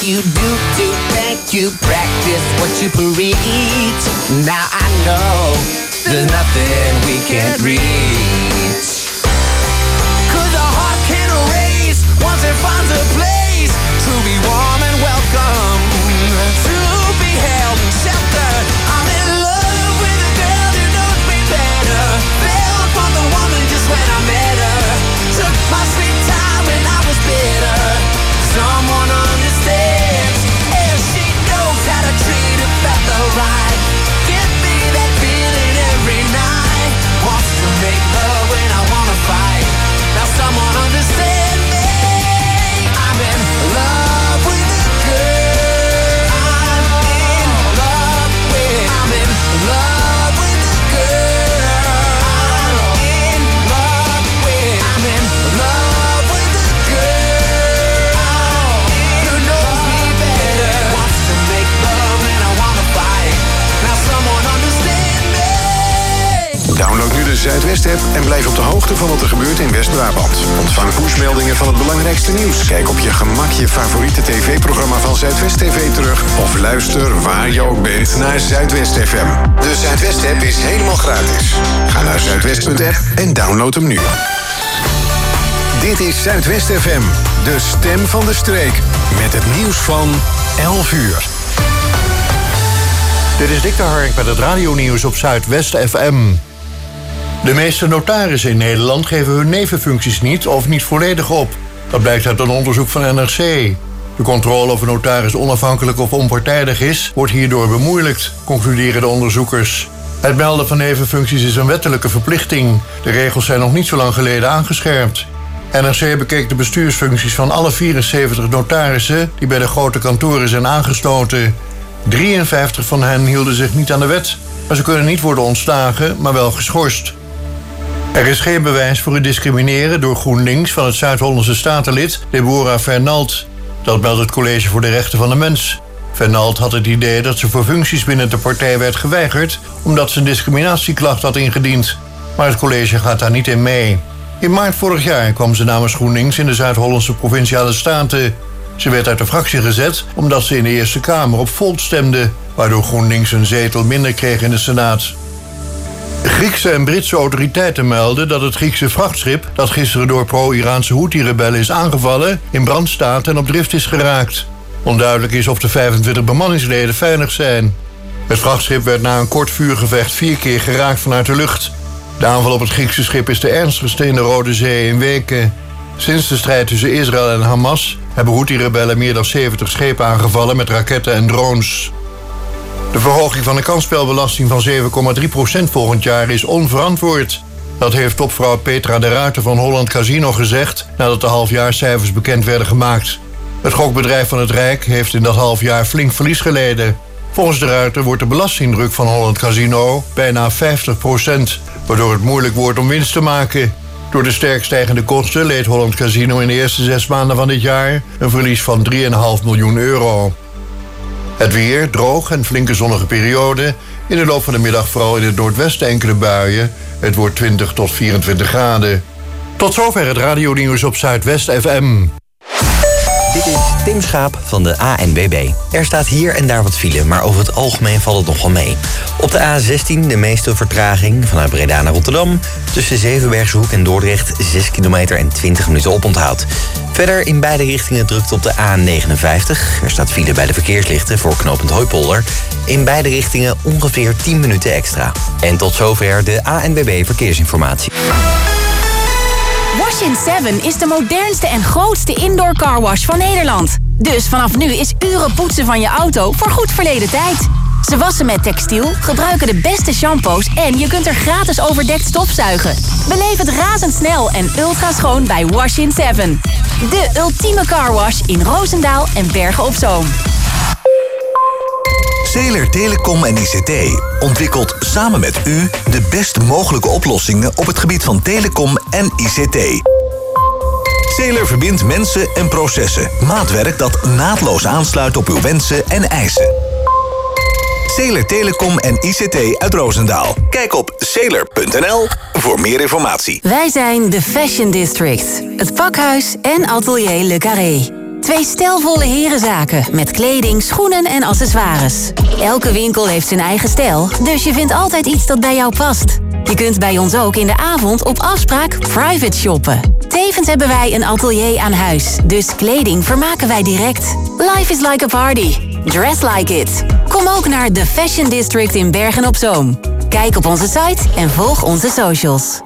you do to think you practice what you preach. Now I know there's nothing we can't reach. 'Cause a heart can erase once it finds a place to be warm and welcome, to be held and sheltered. I'm in love with a girl who knows me better. Fell for the woman just when I met her. Took my sweet time when I was bitter. Someone understands, and she knows how to treat a fella right. Give me that feeling every night. Wants to make love when I wanna fight. Now someone understand me. I'm in love with a girl. I'm in love with. I'm in love with a girl. I'm in love with. I'm in love with a girl who knows me better. Wants to make love when I wanna fight. Now someone understand me. Download nu de Zuidwest-app en blijf op de hoogte van wat er gebeurt in West-Brabant. Ontvang pushmeldingen van het belangrijkste nieuws. Kijk op je gemak je favoriete tv-programma van Zuidwest TV terug. Of luister waar je ook bent naar Zuidwest FM. De Zuidwest-app is helemaal gratis. Ga naar zuidwest.app en download hem nu. Dit is Zuidwest FM, de stem van de streek. Met het nieuws van 11 uur. Dit is Dick de Hark met het radionieuws op Zuidwest FM. De meeste notarissen in Nederland geven hun nevenfuncties niet of niet volledig op. Dat blijkt uit een onderzoek van NRC. De controle of een notaris onafhankelijk of onpartijdig is, wordt hierdoor bemoeilijkt, concluderen de onderzoekers. Het melden van nevenfuncties is een wettelijke verplichting. De regels zijn nog niet zo lang geleden aangescherpt. NRC bekeek de bestuursfuncties van alle 74 notarissen die bij de grote kantoren zijn aangesloten. 53 van hen hielden zich niet aan de wet, maar ze kunnen niet worden ontslagen, maar wel geschorst. Er is geen bewijs voor het discrimineren door GroenLinks van het Zuid-Hollandse statenlid Deborah Fernald. Dat meldt het College voor de Rechten van de Mens. Fernald had het idee dat ze voor functies binnen de partij werd geweigerd omdat ze een discriminatieklacht had ingediend. Maar het college gaat daar niet in mee. In maart vorig jaar kwam ze namens GroenLinks in de Zuid-Hollandse Provinciale Staten. Ze werd uit de fractie gezet omdat ze in de Eerste Kamer op Volt stemde, waardoor GroenLinks een zetel minder kreeg in de Senaat. Griekse en Britse autoriteiten melden dat het Griekse vrachtschip dat gisteren door pro-Iraanse Houthi-rebellen is aangevallen in brand staat en op drift is geraakt. Onduidelijk is of de 25 bemanningsleden veilig zijn. Het vrachtschip werd na een kort vuurgevecht 4 keer geraakt vanuit de lucht. De aanval op het Griekse schip is de ernstigste in de Rode Zee in weken. Sinds de strijd tussen Israël en Hamas hebben Houthi-rebellen meer dan 70 schepen aangevallen met raketten en drones. De verhoging van de kansspelbelasting van 7,3% volgend jaar is onverantwoord. Dat heeft topvrouw Petra de Ruiter van Holland Casino gezegd nadat de halfjaarcijfers bekend werden gemaakt. Het gokbedrijf van het Rijk heeft in dat halfjaar flink verlies geleden. Volgens de Ruiter wordt de belastingdruk van Holland Casino bijna 50%, waardoor het moeilijk wordt om winst te maken. Door de sterk stijgende kosten leed Holland Casino in de eerste 6 maanden van dit jaar een verlies van 3,5 miljoen euro. Het weer, droog en flinke zonnige periode. In de loop van de middag vooral in het noordwesten enkele buien. Het wordt 20 tot 24 graden. Tot zover het radionieuws op Zuidwest FM. Dit is Tim Schaap van de ANWB. Er staat hier en daar wat file, maar over het algemeen valt het nog wel mee. Op de A16 de meeste vertraging vanuit Breda naar Rotterdam. Tussen Zevenbergse en Dordrecht 6 kilometer en 20 minuten oponthoud. Verder in beide richtingen drukt op de A59. Er staat file bij de verkeerslichten voor knooppunt Hooipolder. In beide richtingen ongeveer 10 minuten extra. En tot zover de ANWB Verkeersinformatie. Wash in 7 is de modernste en grootste indoor carwash van Nederland. Dus vanaf nu is uren poetsen van je auto voor goed verleden tijd. Ze wassen met textiel, gebruiken de beste shampoos en je kunt er gratis overdekt stofzuigen. Beleef het razendsnel en ultra schoon bij Wash in 7. De ultieme carwash in Roosendaal en Bergen op Zoom. Zeeler Telecom en ICT ontwikkelt samen met u de best mogelijke oplossingen op het gebied van telecom en ICT. Zeeler verbindt mensen en processen. Maatwerk dat naadloos aansluit op uw wensen en eisen. Zeeler Telecom en ICT uit Roosendaal. Kijk op zeeler.nl voor meer informatie. Wij zijn de Fashion District, het pakhuis en atelier Le Carré. 2 stijlvolle herenzaken met kleding, schoenen en accessoires. Elke winkel heeft zijn eigen stijl, dus je vindt altijd iets dat bij jou past. Je kunt bij ons ook in de avond op afspraak private shoppen. Tevens hebben wij een atelier aan huis, dus kleding vermaken wij direct. Life is like a party. Dress like it. Kom ook naar The Fashion District in Bergen-op-Zoom. Kijk op onze site en volg onze socials.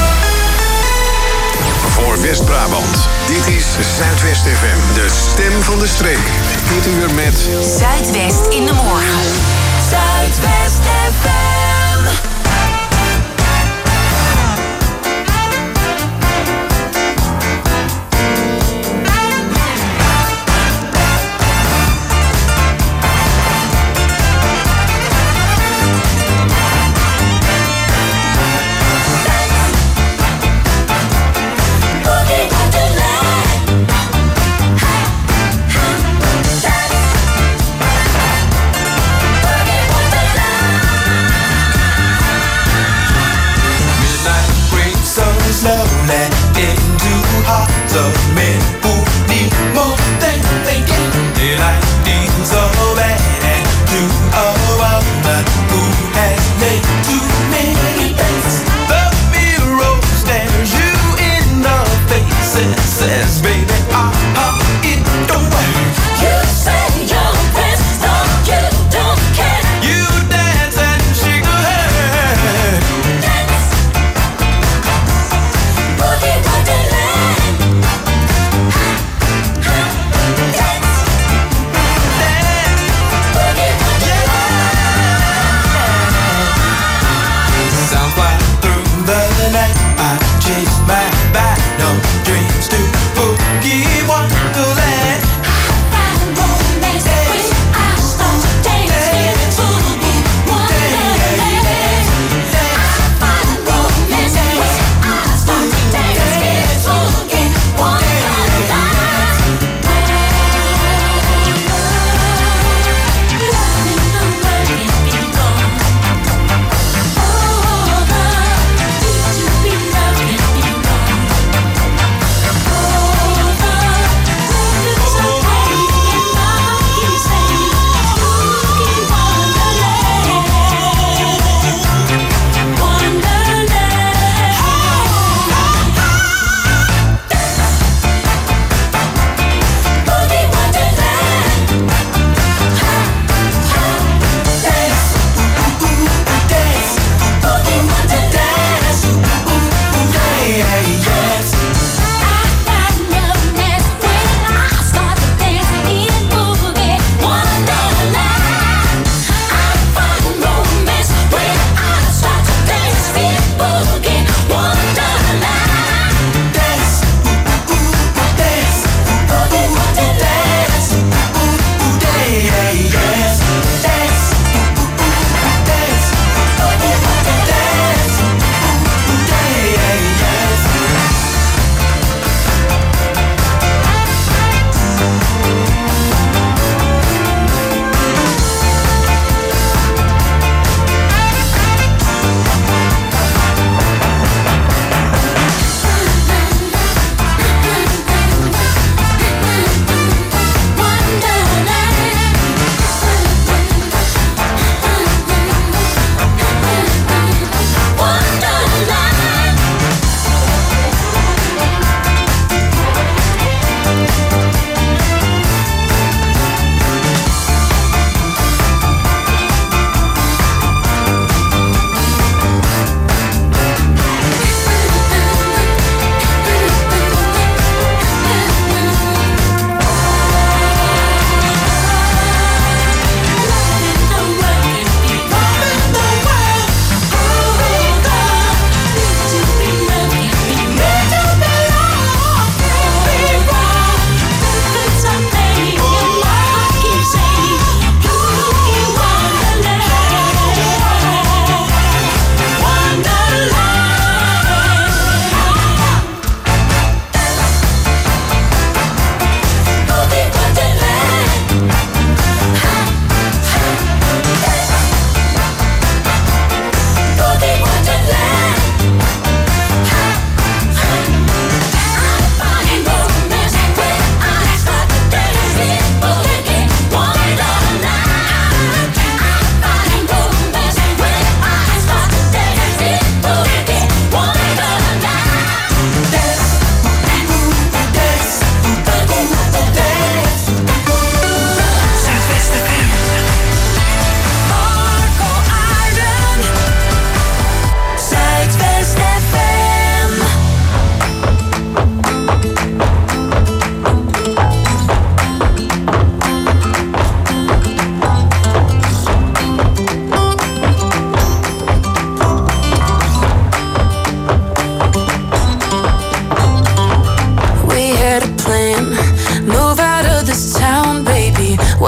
Voor West-Brabant, dit is Zuidwest FM, de stem van de streek. Dit uur met Zuidwest in de morgen. Zuidwest FM.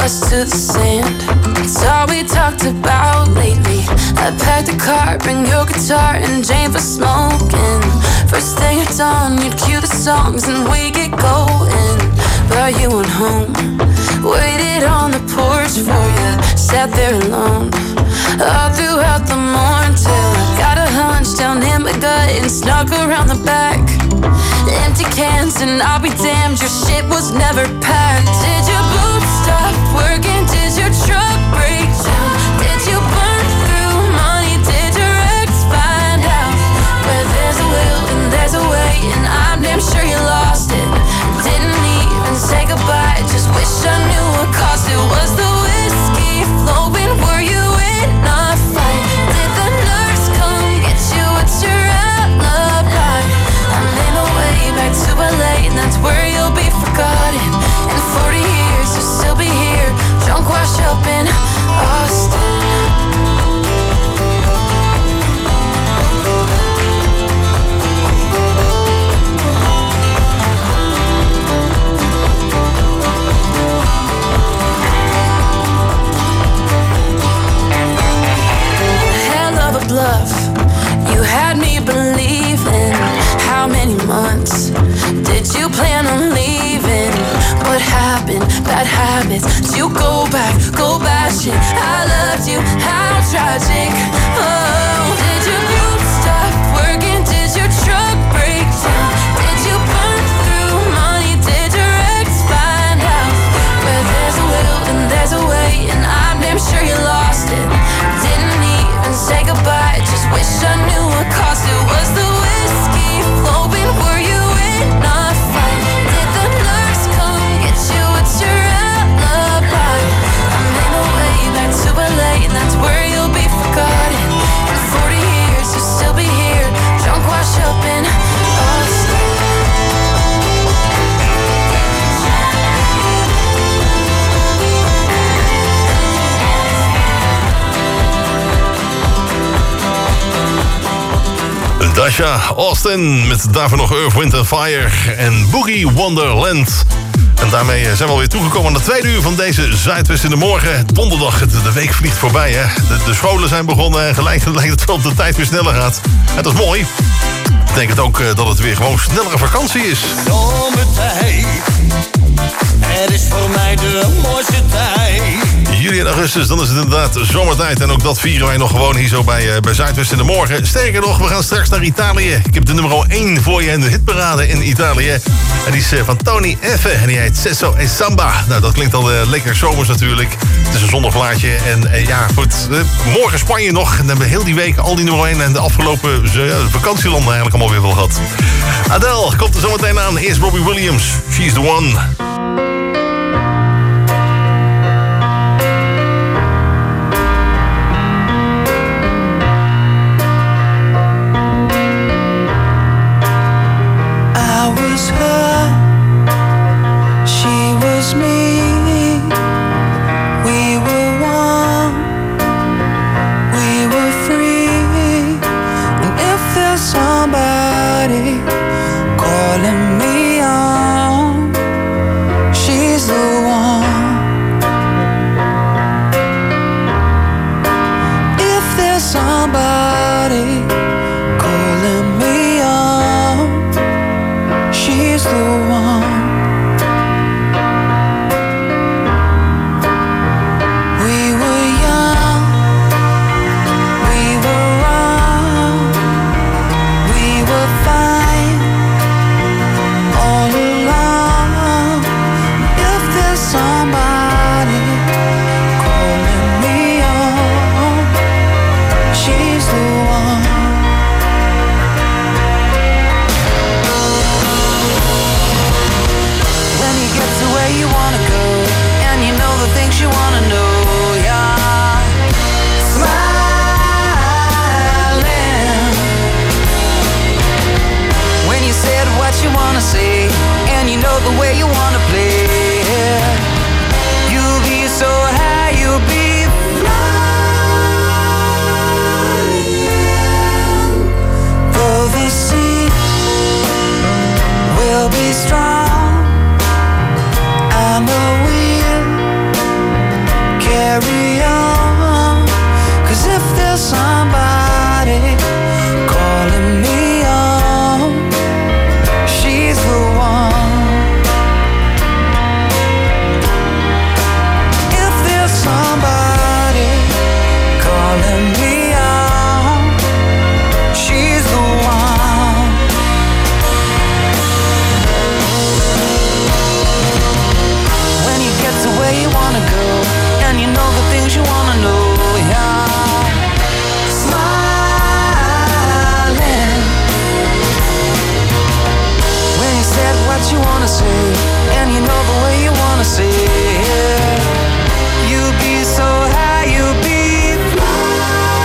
us to the sand. It's all we talked about lately. I packed a car, bring your guitar and Jane for smoking. First thing at dawn, you'd cue the songs and we get going. But you went home, waited on the porch for you, sat there alone all throughout the morning till I got a hunch down in my gut and snuck around the back. Empty cans and I'll be damned, your shit was never packed. Did your boots stop working? Did your truck break down? Did you burn through money? Did your ex find out? Where there's a will and there's a way, and I'm damn sure you lost it. Didn't even say goodbye, just wish I knew what cost it. Was the whiskey flowing? Were you in a fight? Did the nurse come get you? What's your alibi? I'm in a way back to LA, and that's where you'll be forgotten. In 40 years you'll still be here, drunk wash up in Austin. Bluff, you had me believing. How many months did you plan on leaving? What happened? Bad habits. Did you go back, shit. I loved you, how tragic. Oh, did your group stop working? Did your truck break down? Did you burn through money? Did your ex find out? Where there's a will and there's a way, and I'm damn sure you lost it. Didn't even say goodbye, just wish I knew what cost it. Was the whiskey flowing? Were you in a fight? Did the nurse come get you? What's your alibi? I'm in a way back to LA, and that's where you'll be forgotten. In 40 years you'll still be here, drunk wash up in Austin. Dasha Austin met daarvoor nog Earth, Wind & Fire en Boogie Wonderland. En daarmee zijn we alweer toegekomen aan de tweede uur van deze Zuidwest in de Morgen. Donderdag, de week vliegt voorbij, hè. De scholen zijn begonnen en gelijk lijkt het wel op de tijd weer sneller gaat. En dat is mooi. Dat betekent ook dat het weer gewoon snellere vakantie is. Zomertijd, het is voor mij de mooiste tijd. Juli en augustus, dan is het inderdaad zomertijd. En ook dat vieren wij nog gewoon hier zo bij Zuidwest in de Morgen. Sterker nog, we gaan straks naar Italië. Ik heb de nummer 1 voor je in de hitparade in Italië. En die is van Tony Effe en die heet Sesso e Samba. Nou, dat klinkt al lekker zomers natuurlijk. Het is een zonnig plaatje. En ja, goed, morgen Spanje nog. En dan hebben we heel die week al die nummer 1 en de afgelopen vakantielanden eigenlijk allemaal weer wel gehad. Adele komt er zometeen aan. Eerst Robbie Williams. She's the one. Calling me on carry on. 'Cause if there's somebody calling me on, she's the one. If there's somebody calling me on, she's the one. When you get to where you wanna go, and you know the things you wanna know, yeah. Smiling. When you said what you wanna say, and you know the way you wanna say it, you'll be so high, you'll be flying.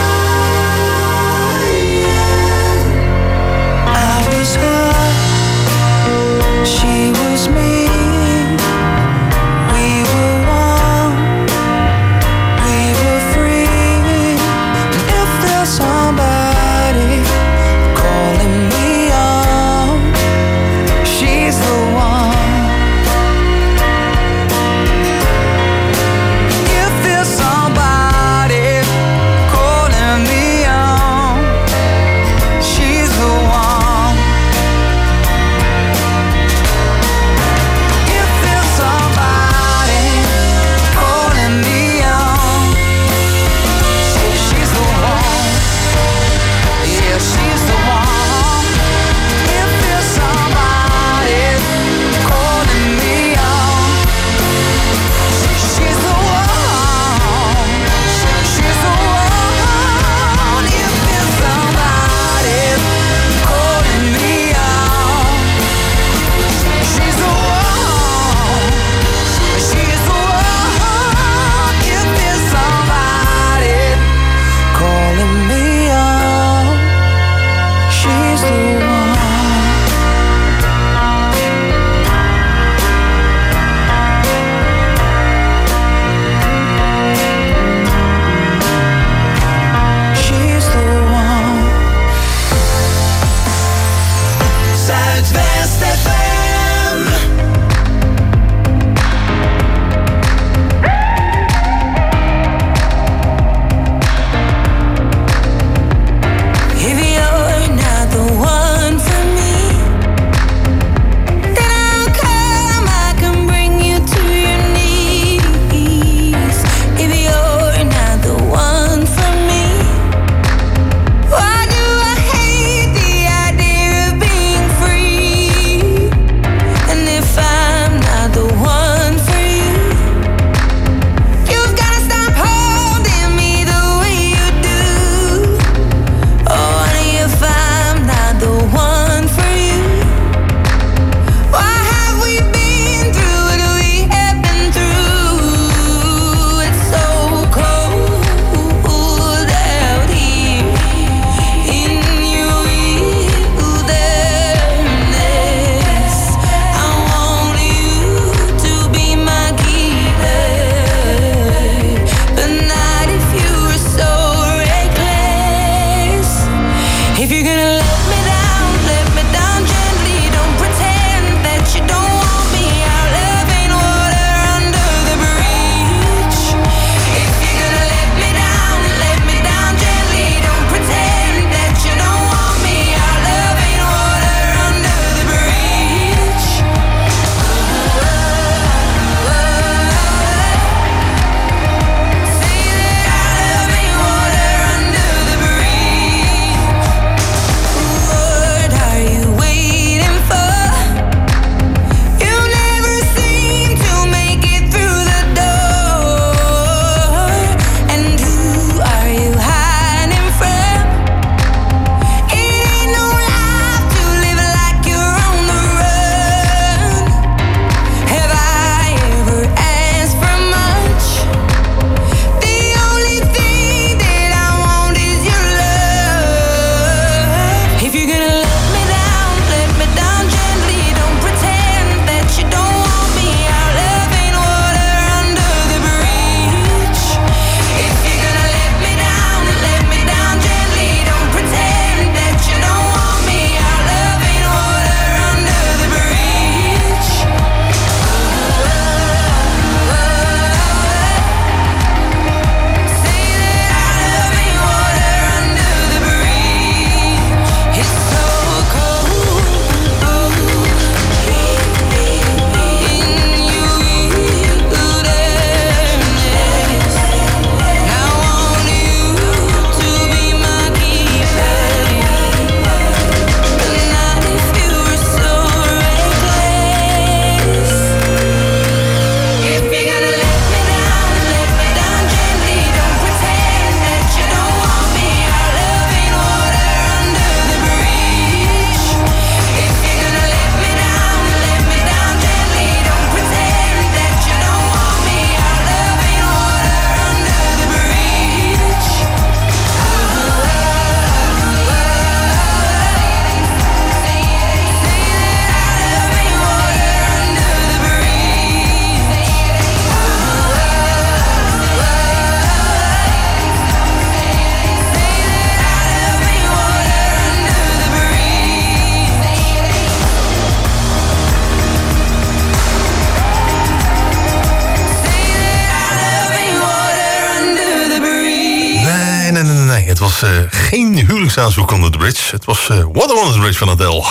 was geen huwelijksaanzoek onder de bridge. Het was Water on the Bridge van Adele.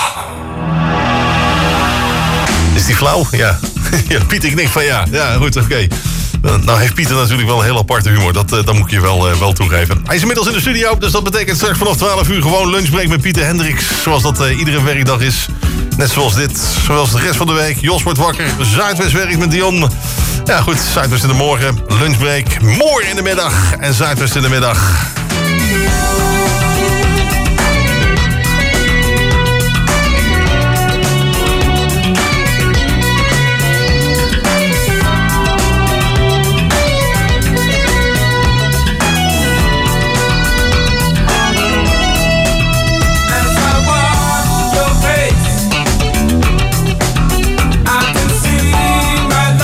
Is die flauw? Ja. Ja, Pieter knikt van ja. Ja, goed, oké. Nou heeft Pieter natuurlijk wel een heel aparte humor. Dat moet ik je wel toegeven. Hij is inmiddels in de studio, dus dat betekent straks vanaf 12 uur gewoon lunchbreak met Pieter Hendricks. Zoals dat iedere werkdag is. Net zoals dit, zoals de rest van de week. Jos wordt wakker, Zuidwest werkt met Dion. Ja goed, Zuidwest in de morgen, lunchbreak. Moor in de middag en Zuidwest in de middag.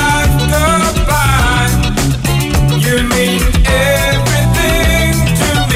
Everything to me.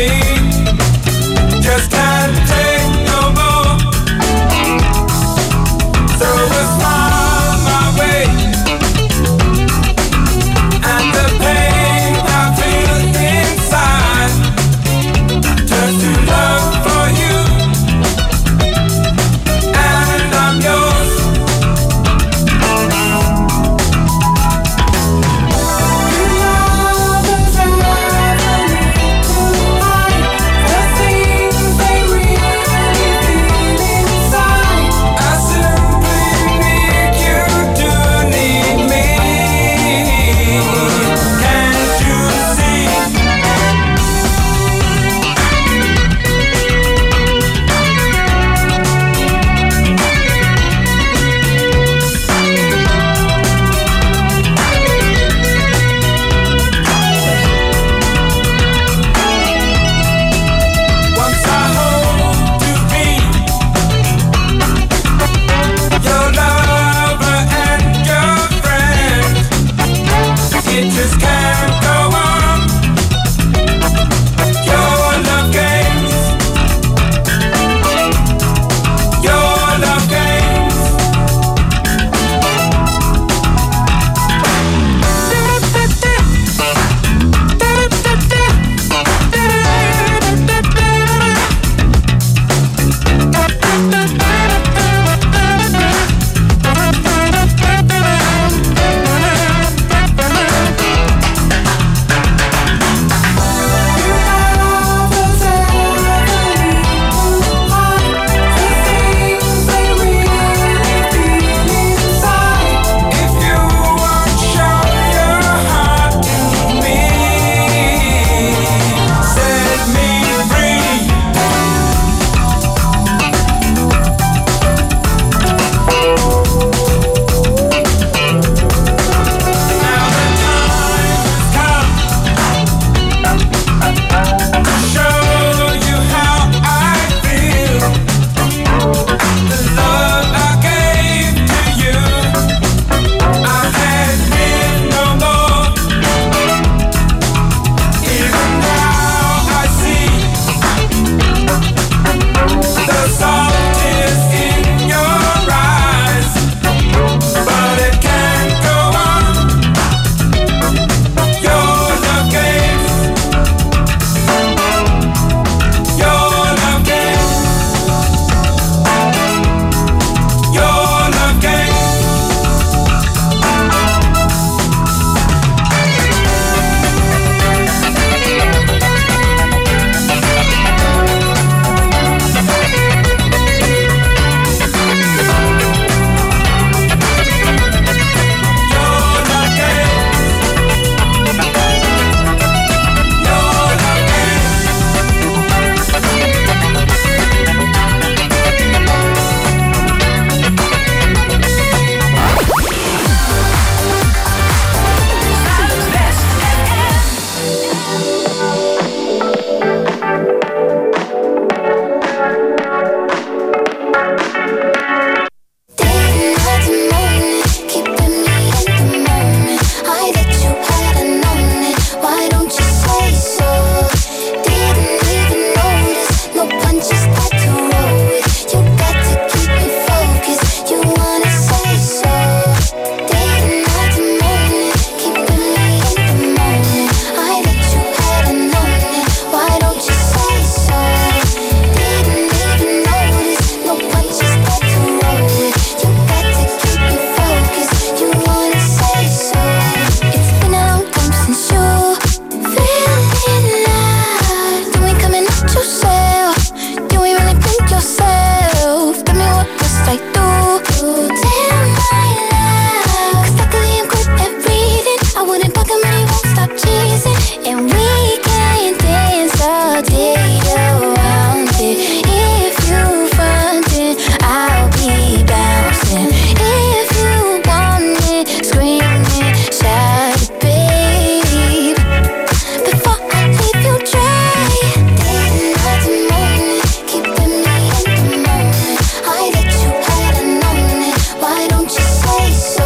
dancing and we can dance all day around it. If you frontin', I'll be bouncing. If you want it, screaming, shout it, babe. Before I leave you dry, day and night and morning, keeping me in the moment. I that you hadn't known it. Why don't you say so?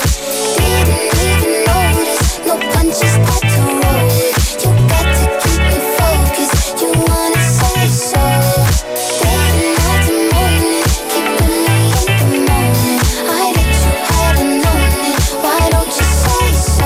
Didn't even notice, no punches had to roll it. You got to keep me focused. You wanna say so? Day and night and morning, keeping me in the moment. I that you hadn't known it. Why don't you say so?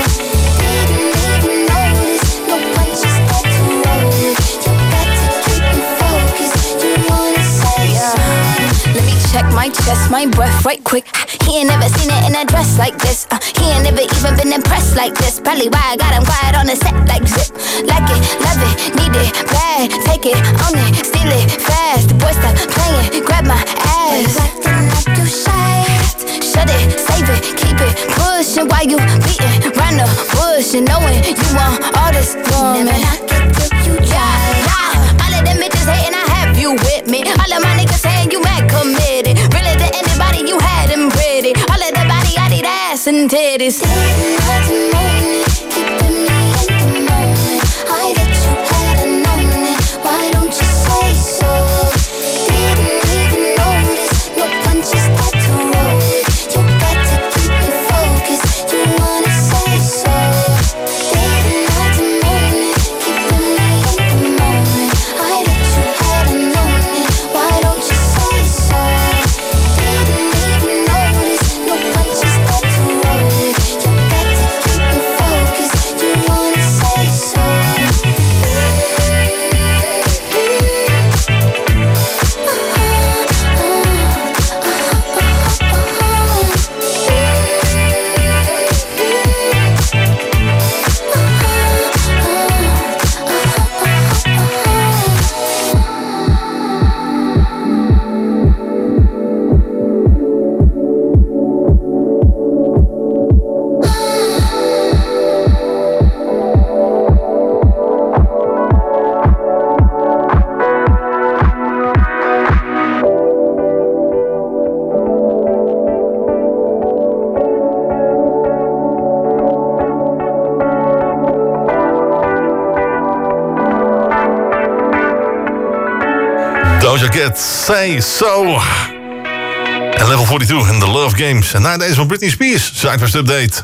Didn't even notice, no punches had to roll it. You got to keep me focused. You wanna say so? Let me check my chest, my breath right quick. He ain't never seen it in a dress like this. He ain't never even been impressed like this. Probably why I got him quiet on the set like zip. Like it, love it, need it, bad. Take it, own it, steal it, fast. The boy stop playing, grab my ass. Acting like you shy. Shut it, save it, keep it pushing while you beating round the bush and knowing you want all this woman. Never knock it till you try. All of them bitches hating, I have you with me. All of my niggas saying you mad committed. Really to anybody you had them pretty. All of the body, I need ass and titties. Day and night and morning, keeping me in the moment. I that you hadn't known it. Why don't you say so? Didn't even notice, no punches had to roll it. You got to keep me focused. You wanna say so? Day and night and morning, keeping me in the moment. I that you hadn't known it. Why don't you say so? Didn't even notice, no punches had to roll it. You got to keep me focused. You wanna say so? Doja Cat, Say So. En Level 42 en The Love Games. En na deze van Britney Spears, Zuidwest Update.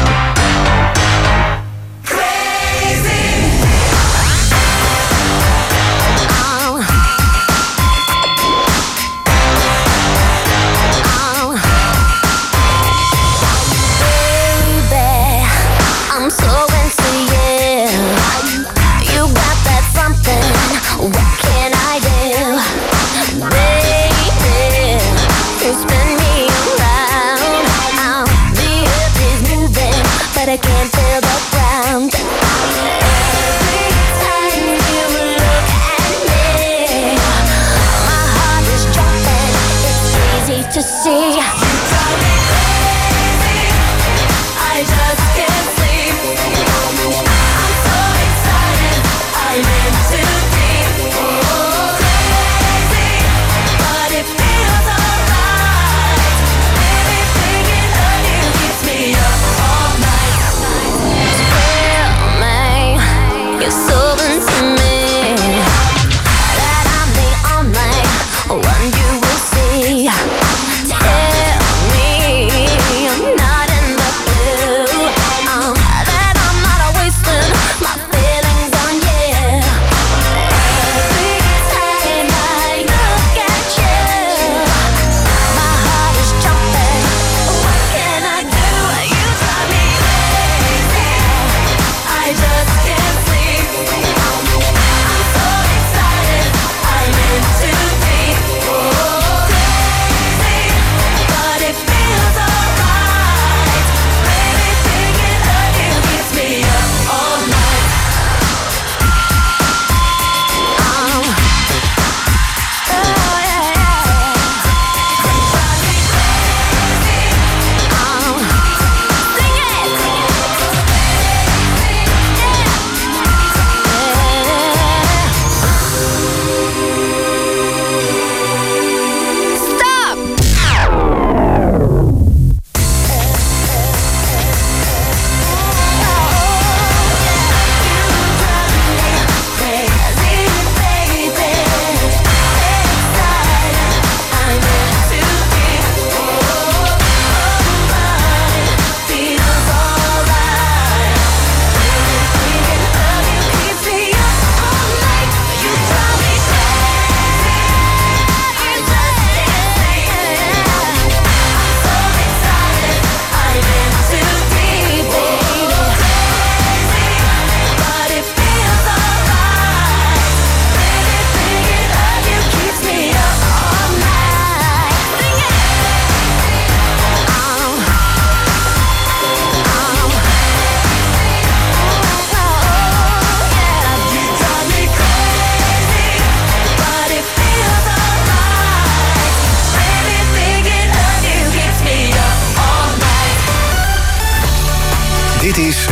I'm so into you. You got that something. What can I do, baby? You spin me around. I'll be up this move.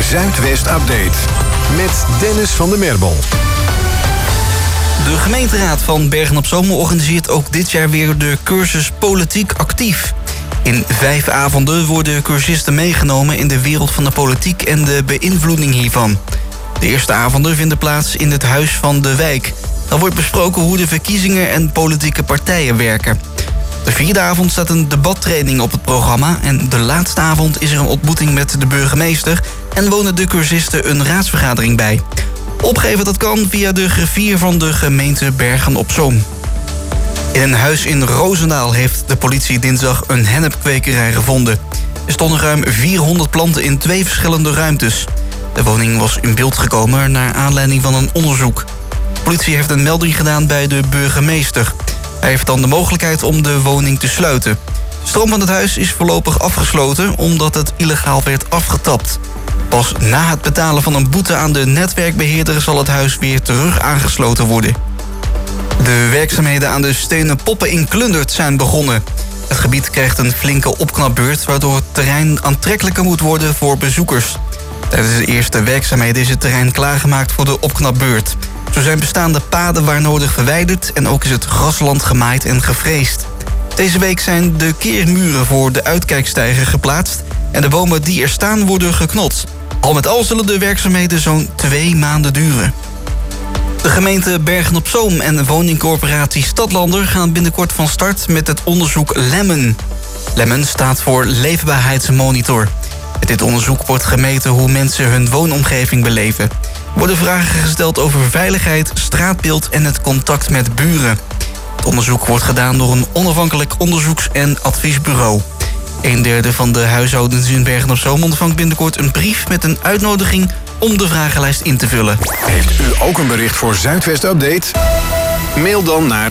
Zuidwest Update. Met Dennis van der Merbel. De gemeenteraad van Bergen-op-Zoom organiseert ook dit jaar weer de cursus Politiek Actief. In 5 avonden worden cursisten meegenomen in de wereld van de politiek en de beïnvloeding hiervan. De eerste avonden vinden plaats in het Huis van de Wijk. Dan wordt besproken hoe de verkiezingen en politieke partijen werken. De 4e avond staat een debattraining op het programma en de laatste avond is er een ontmoeting met de burgemeester en wonen de cursisten een raadsvergadering bij. Opgeven dat kan via de griffier van de gemeente Bergen-op-Zoom. In een huis in Roosendaal heeft de politie dinsdag een hennepkwekerij gevonden. Er stonden ruim 400 planten in 2 verschillende ruimtes. De woning was in beeld gekomen naar aanleiding van een onderzoek. De politie heeft een melding gedaan bij de burgemeester. Hij heeft dan de mogelijkheid om de woning te sluiten. De stroom van het huis is voorlopig afgesloten omdat het illegaal werd afgetapt. Pas na het betalen van een boete aan de netwerkbeheerder zal het huis weer terug aangesloten worden. De werkzaamheden aan de stenen poppen in Klundert zijn begonnen. Het gebied krijgt een flinke opknapbeurt, waardoor het terrein aantrekkelijker moet worden voor bezoekers. Tijdens de eerste werkzaamheden is het terrein klaargemaakt voor de opknapbeurt. Zo zijn bestaande paden waar nodig verwijderd en ook is het grasland gemaaid en gevreesd. Deze week zijn de keermuren voor de uitkijksteiger geplaatst en de bomen die er staan worden geknot. Al met al zullen de werkzaamheden zo'n 2 maanden duren. De gemeente Bergen-op-Zoom en de woningcorporatie Stadlander gaan binnenkort van start met het onderzoek Lemmen. Lemmen staat voor Leefbaarheidsmonitor. Met dit onderzoek wordt gemeten hoe mensen hun woonomgeving beleven. Er worden vragen gesteld over veiligheid, straatbeeld en het contact met buren. Het onderzoek wordt gedaan door een onafhankelijk onderzoeks- en adviesbureau. 1/3 van de huishoudens in Bergen-op-Zoom ontvangt binnenkort een brief met een uitnodiging om de vragenlijst in te vullen. Heeft u ook een bericht voor Zuidwest Update? Mail dan naar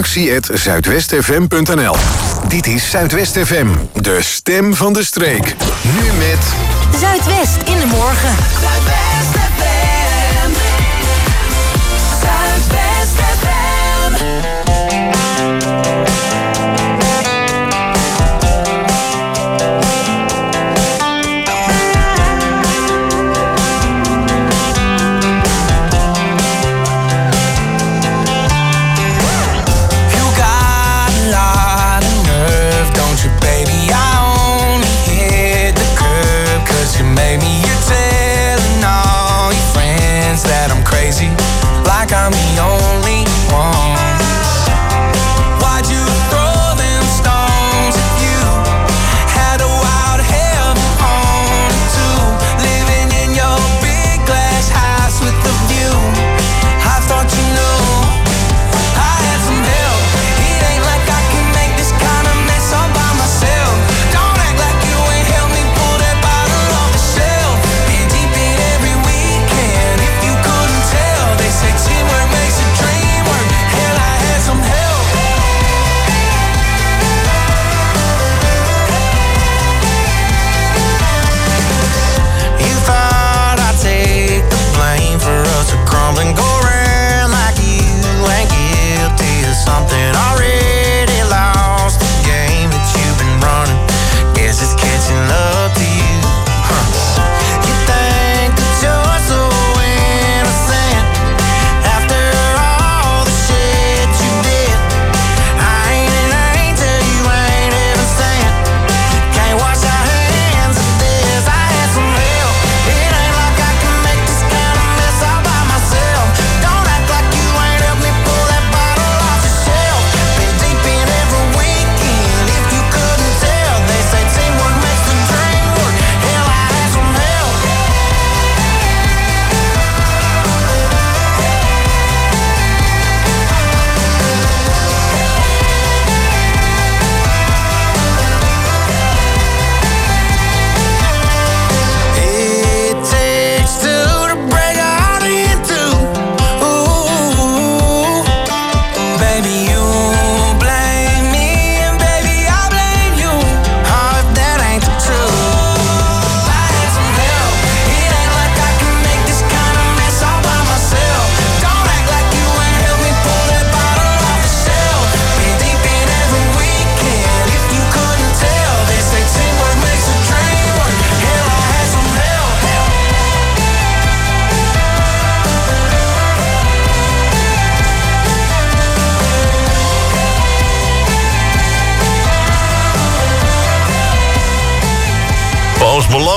redactie@zuidwestfm.nl. Dit is Zuidwest FM, de stem van de streek. Nu met Zuidwest in de morgen. Zuidwest FM. Zuidwest FM. Made me your telling all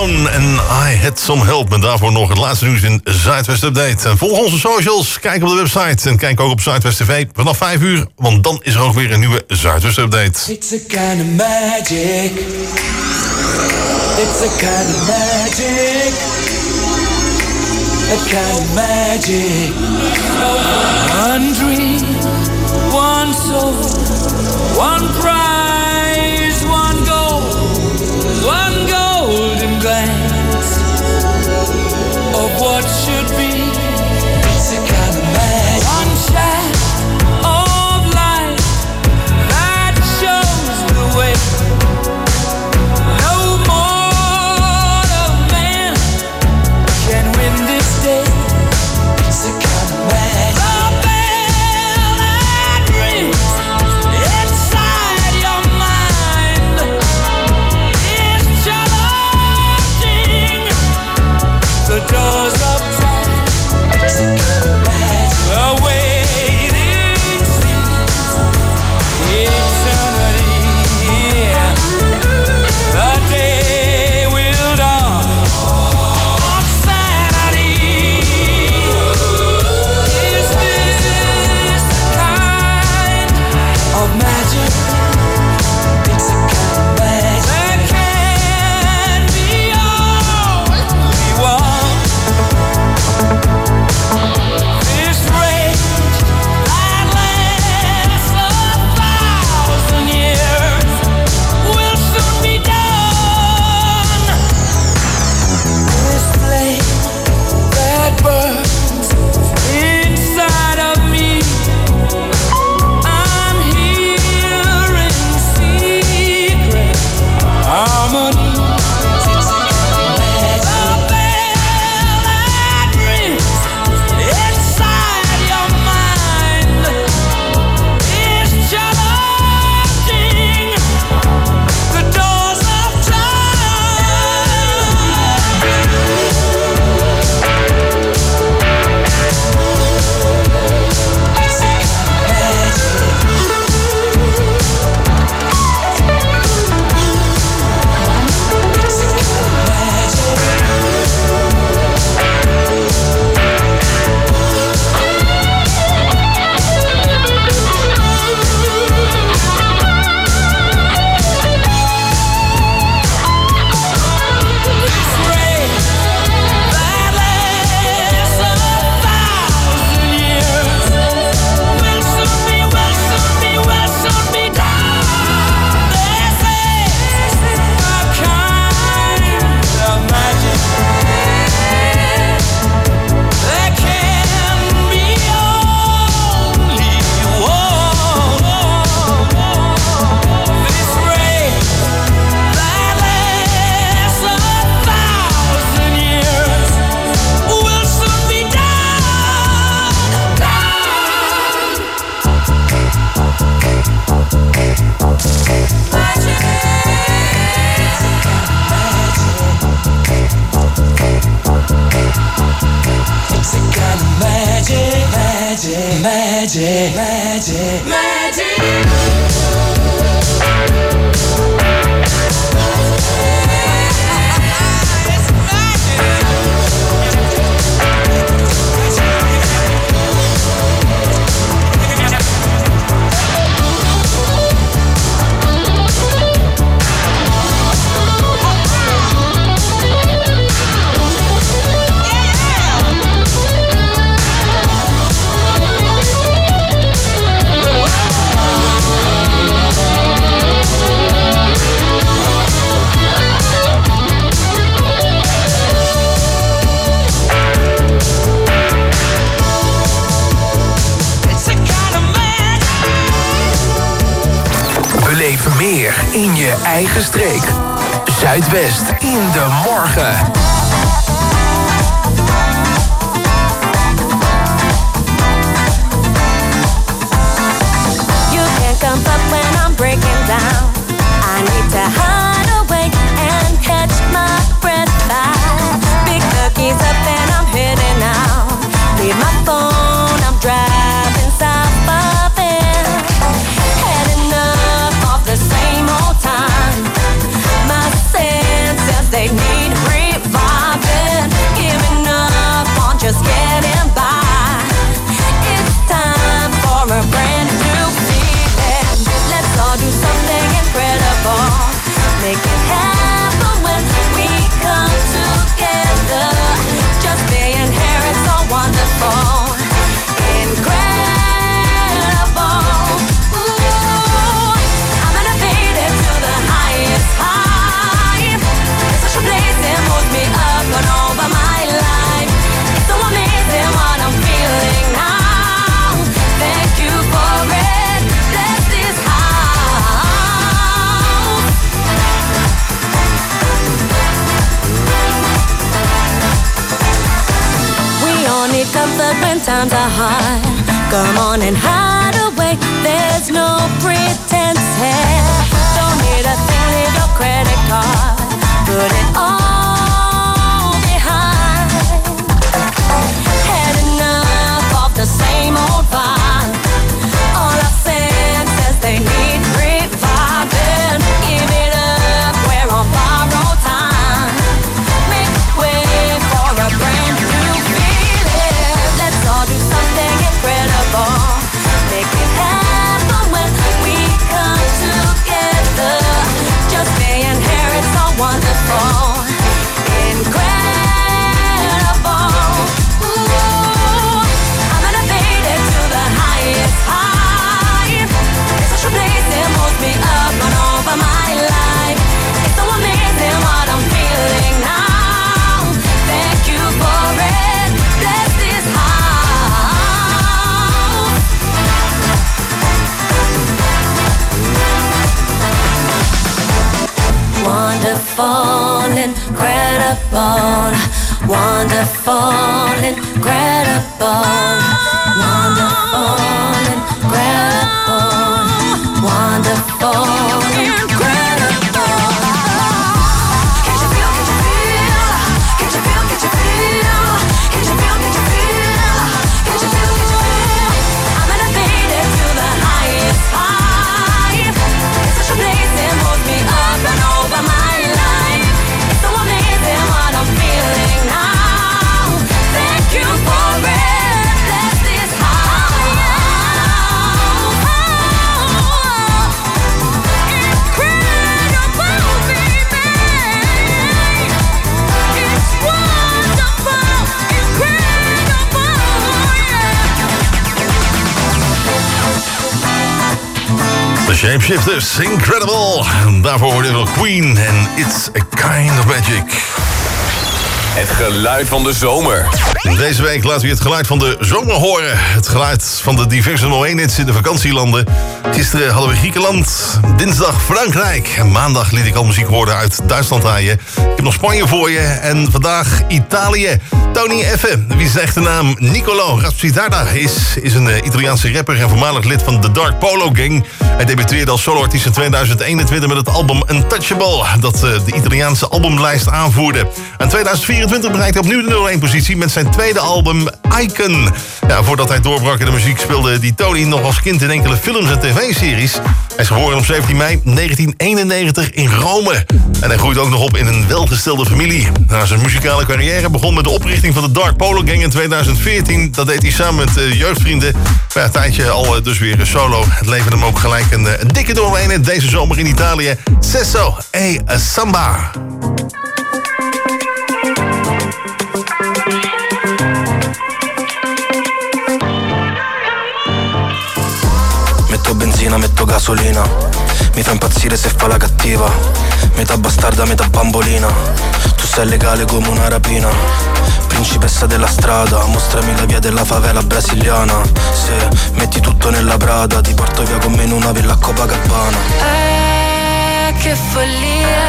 Down en I Had Some Help. En daarvoor nog het laatste nieuws in Zuidwest Update. En volg onze socials, kijk op de website en kijk ook op Zuidwest TV vanaf 5 uur. Want dan is er ook weer een nieuwe Zuidwest Update. It's a kind of magic. It's a kind of magic. A kind of magic. One dream, one soul, one prize, one goal, one golden glance of what should be. It's a kind of magic. One shot of light that shows the way. No mortal man can win this day. It's a kind of magic. The bell that rings inside your mind is challenging the doors of time. It's a kind of magic. The waiting seems eternity. The day will dawn on sanity. Is this the kind of magic? It's a kind of magic that can be all we want. This rage that lasts 1,000 years will soon be done. This flame that burns inside of me, I'm hearing secret harmony. The bell that rings inside your mind is challenging the doors of time. It's a kind of magic, magic, magic, magic, magic. Beleef meer in je eigen streek. Zuidwest in de morgen. You can't come up when I'm breaking down. I need to hide away and catch my breath by. Big cookies up and I'm heading out. Leave my phone, I'm driving south of it. Had enough of the same old time. My senses, they need real. need comfort when times are hard. Come on and hide away, there's no pretense here. Don't need a thing, need your credit card. Put it all behind. Had enough of the same old vibe. All our senses, they need reviving. Give it up, we're on borrowed time. Make way for a brand new feeling. Let's all do something incredible. Make it happen when we come together. Just being here, it's so wonderful. Incredible. Ooh, I'm elevated to the highest high. It's such a blaze that moves me up and over my life. It's so amazing what I'm feeling now. Thank you for it. Bless this house. Wonderful, incredible. Wonderful, incredible. Wonderful, incredible. Wonderful, incredible. Can't you feel, can't you feel? Can't you feel, can't you feel? Can't you feel, can't you feel? Can't you feel, can't you feel? I'm elevated to the highest high. It's such a blaze that moves me up and over my life. It's so amazing what I'm feeling now. Thank you for it. Bless this house. Incredible, baby. It's wonderful, incredible, The Shapeshifters, Incredible. En daarvoor hoorde je nog Queen en It's a Kind of Magic. Het geluid van de zomer. Deze week laten we het geluid van de zomer horen. Het geluid van de diverse nummer 1-hits in de vakantielanden. Gisteren hadden we Griekenland, dinsdag Frankrijk. En maandag liet ik al muziek horen uit Duitsland aan je. Ik heb nog Spanje voor je en vandaag Italië. Tony F., wie is zijn echte naam? Nicolo Razzitata is een Italiaanse rapper en voormalig lid van de Dark Polo Gang. Hij debuteerde als soloartiest in 2021 met het album Untouchable, dat de Italiaanse albumlijst aanvoerde. In 2024 bereikte hij opnieuw de nummer 1 positie met zijn tweede album Icon. Ja, voordat hij doorbrak in de muziek speelde die Tony nog als kind in enkele films en tv-series. Hij is geboren op 17 mei 1991 in Rome. En hij groeit ook nog op in een welgestelde familie. Nou, zijn muzikale carrière begon met de oprichting van de Dark Polo Gang in 2014. Dat deed hij samen met jeugdvrienden. Maar een tijdje al dus weer solo. Het leverde hem ook gelijk een dikke doorheen deze zomer in Italië. Sesso e Samba. Metto benzina, metto gasolina. Mi fa impazzire se fa la cattiva. Metà bastarda, metà bambolina. Tu sei legale come una rapina. Principessa della strada, mostrami la via della favela brasiliana. Se metti tutto nella Prada, ti porto via con me in una villa a Copacabana. Che follia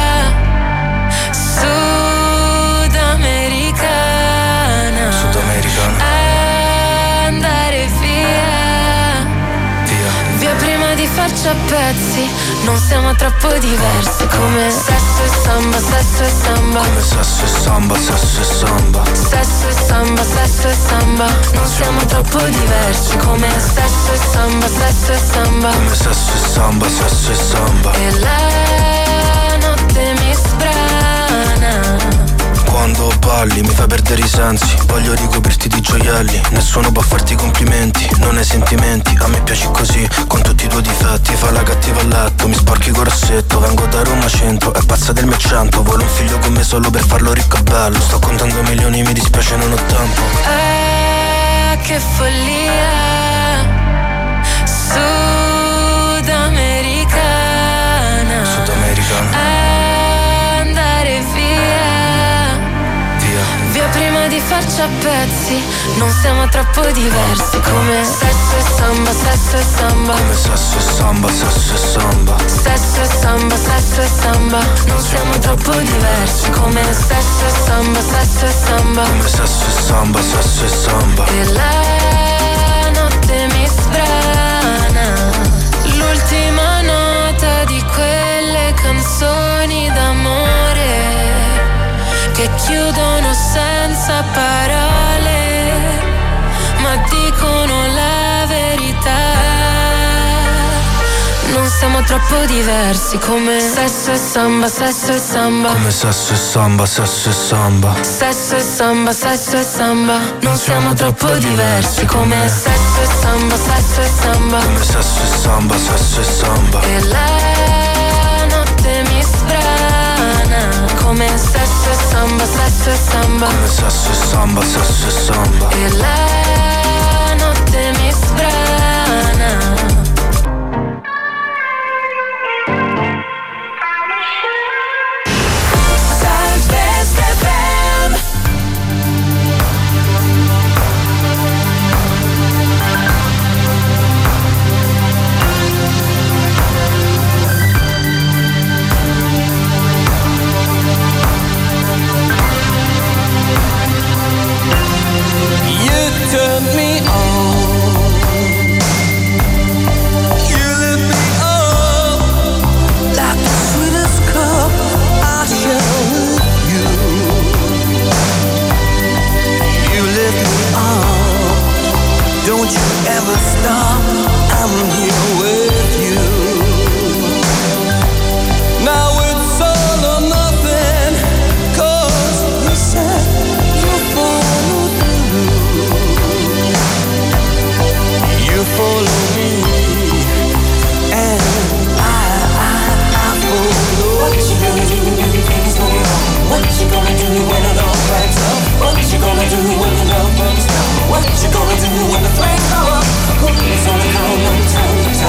sudamericana. Sudamericana. Andare via prima di farci a pezzi. Non siamo troppo diversi. Come sesso e samba, sesso e samba. Come sesso e samba, sesso e samba. Sesso e samba, sesso e samba. Non siamo troppo diversi. Come sesso e samba, sesso e samba. Come sesso e samba, sesso e samba. E la notte mi sbrana. Quando balli mi fai perdere i sensi. Voglio ricoprirti di gioielli. Nessuno può farti complimenti. Non hai sentimenti, a me piaci così. Con tutti i tuoi difetti. Fai la cattiva a letto, mi sporchi col rossetto. Vengo da Roma centro, è pazza del mio accento. Vuole un figlio con me solo per farlo ricco e bello. Sto contando milioni, mi dispiace, non ho tempo. Che follia sudamericana. Sudamericana. Andare via prima di farci baci a pezzi, non siamo troppo diversi. Come sesso e samba, sesso e samba. Come sesso e samba, sesso e samba. Sesso e samba, sesso e samba. Non siamo troppo diversi. Come sesso e samba, sesso e samba. Come sesso e samba, sesso e samba. E la notte mi sbrana, l'ultima nota di quelle canzoni d'amore che chiudono senza parole, ma dicono la verità. Non siamo troppo diversi. Come sesso e samba, sesso e samba. Come sesso e samba, sesso e samba. Sesso e samba, sesso e samba. Non siamo troppo diversi. Come sesso e samba, sesso e samba. Come sesso e samba, sesso e samba. E la notte mi sbrana. Come sesso e samba, sesso e samba. Come sesso e samba, sesso e samba. E la notte mi sbrana. Turn me on. You lift me up like the sweetest cup I share with you. You lift me up. Don't you ever stop. I'm here with you. Now it's all or nothing, 'cause you said you'll follow through. You follow me, and I follow. What you gonna do when things go wrong? What you gonna do when it all cracks up? What you gonna do when the love burns down? What you gonna do when the flames go up? Who's gonna come and tell you?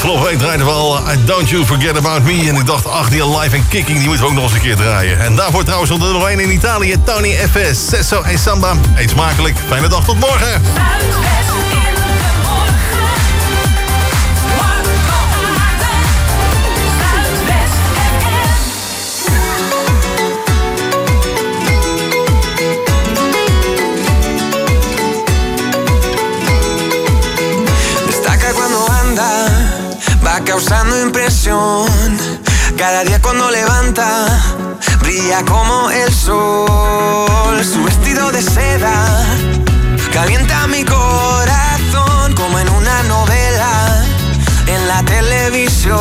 Afgelopen week draaiden we al Don't You Forget About Me. En ik dacht, ach, die Alive and Kicking, die moeten we ook nog eens een keer draaien. En daarvoor trouwens op de nummer 1 in Italië, Tony F.S. Sesso e Samba. Eet smakelijk. Fijne dag, tot morgen. Va causando impresión. Cada día cuando levanta, brilla como el sol. Su vestido de seda calienta mi corazón como en una novela en la televisión.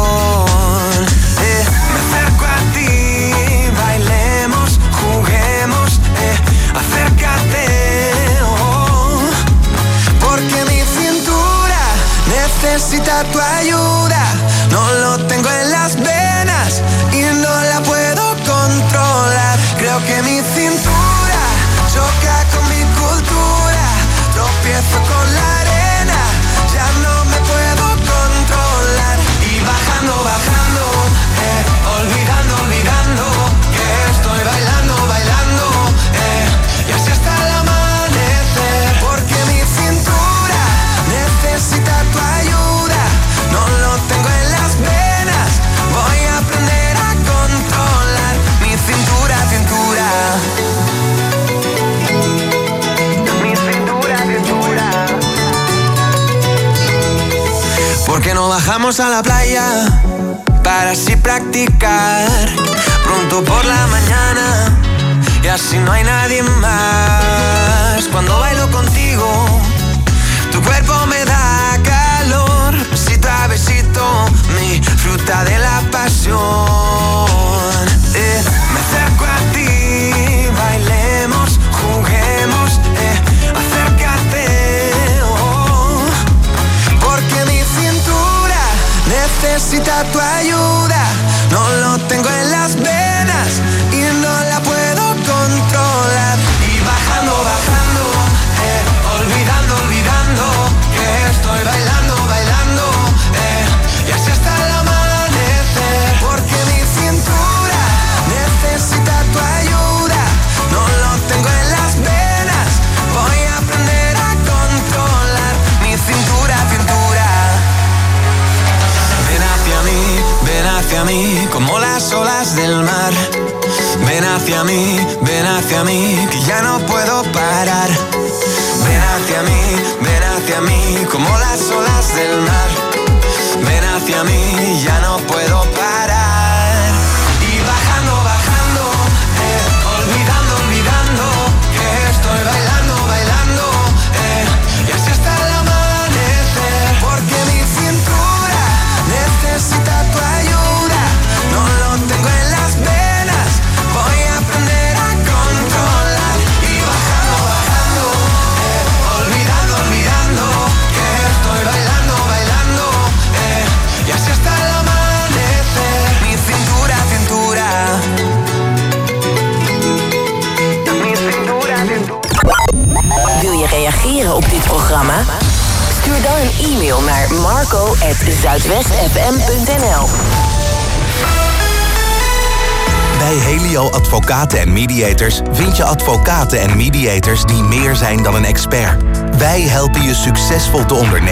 Me acerco a ti, bailemos, juguemos, acércate, oh, porque mi cintura necesita tu ayuda. No lo tengo en las venas y no la puedo controlar. Creo que mi cintura choca con mi cultura. Tropiezo con la arena, ya no me puedo controlar. Y bajando, bajando, olvidando, olvidando que estoy bailando, bailando, y así hasta el amanecer. Porque mi cintura necesita tu ayuda. No lo tengo en las venas, voy a aprender a controlar mi cintura, cintura. Mi cintura, cintura. ¿Por qué no bajamos a la playa para así practicar pronto por la mañana y así no hay nadie más? Cuando bailo contigo, tu cuerpo me da calor, besito a besito, mi fruta de la pasión. Me acerco a ti, bailemos, juguemos, acércate, oh, porque mi cintura necesita tu ayuda. No lo tengo en las venas y no la puedo controlar. Y bajando, bajando, olvidando, olvidando que estoy bailando, bailando, y así hasta el amanecer. Porque mi cintura necesita tu ayuda. No lo tengo en las venas, voy a aprender a controlar mi cintura, cintura. Ven hacia mí, como las olas del mar. Ven hacia mí, que ya no puedo parar. Ven hacia mí, como las olas del mar. Ven hacia mí, ya no puedo parar. Y bajando, bajando, olvidando, olvidando que estoy bailando, bailando, y así hasta el amanecer. Porque mi cintura necesita tu ayuda. No lo tengo en las venas, voy a aprender a controlar. Y bajando, bajando, olvidando, olvidando que estoy bailando, bailando, y así hasta el amanecer. Mi cintura, cintura. Mi cintura, cintura. Wil je reageren op dit programma? Stuur dan een e-mail naar marco@zuidwestfm.nl. Bij Helio Advocaten en Mediators vind je advocaten en mediators die meer zijn dan een expert. Wij helpen je succesvol te ondernemen